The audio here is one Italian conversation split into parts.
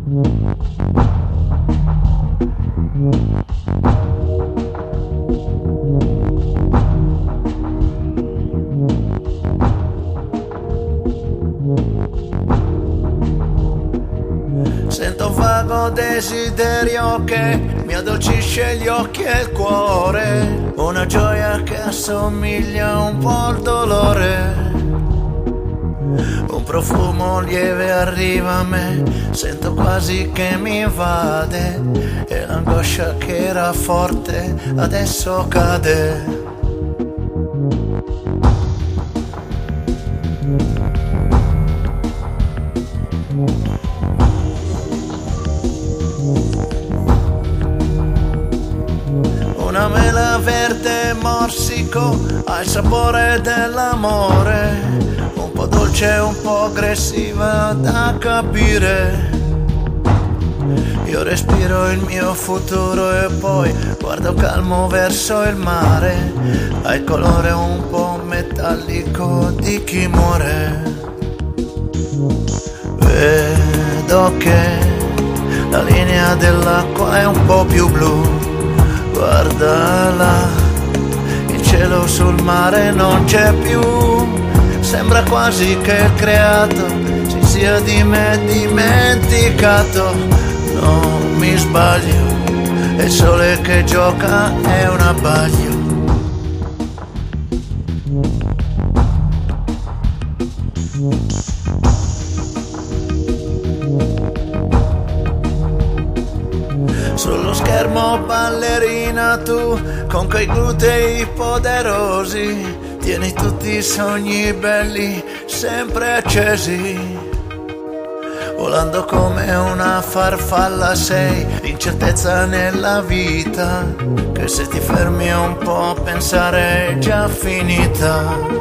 Sento un vago desiderio che mi addolcisce gli occhi e il cuore, una gioia che assomiglia un po' al dolore. Un profumo lieve arriva a me, sento quasi che mi invade, e l'angoscia che era forte adesso cade. Una mela verde morsico ha il sapore dell'amore, un po' dolce e un po' aggressiva da capire. Io respiro il mio futuro e poi guardo calmo verso il mare, ha il colore un po' metallico di chi muore. Vedo che la linea dell'acqua è un po' più blu, guarda là, il cielo sul mare non c'è più, sembra quasi che il creato si sia di me dimenticato. Non mi sbaglio, è il sole che gioca, è un abbaglio. Sullo schermo ballerina tu, con quei glutei poderosi, tieni tutti i sogni belli sempre accesi. Volando come una farfalla sei, l'incertezza nella vita, che se ti fermi un po' a pensare è già finita.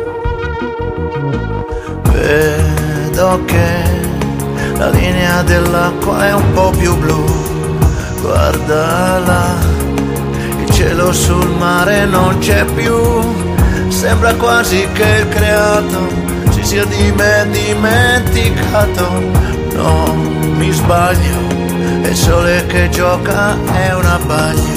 Vedo che la linea dell'acqua è un po' più blu, guarda là, il cielo sul mare non c'è più, sembra quasi che il creato si sia di me dimenticato. Non mi sbaglio, è il sole che gioca, è un abbaglio.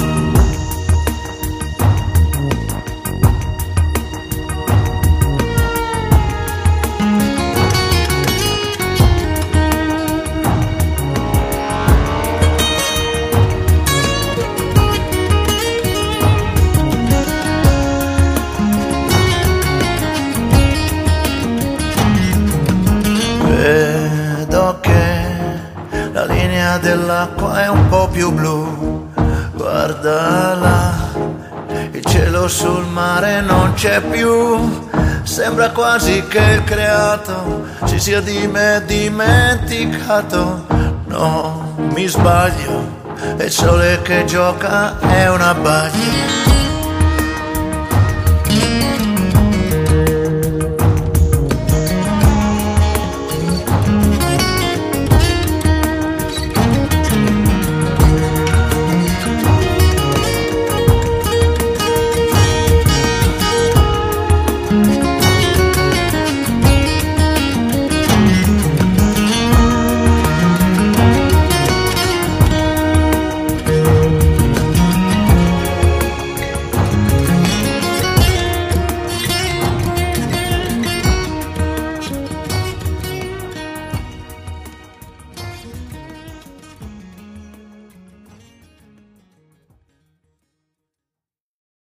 Vedo che la linea dell'acqua è un po' più blu, guarda là, il cielo sul mare non c'è più, sembra quasi che il creato si sia di me dimenticato. Non mi sbaglio, è il sole che gioca, è un abbaglio.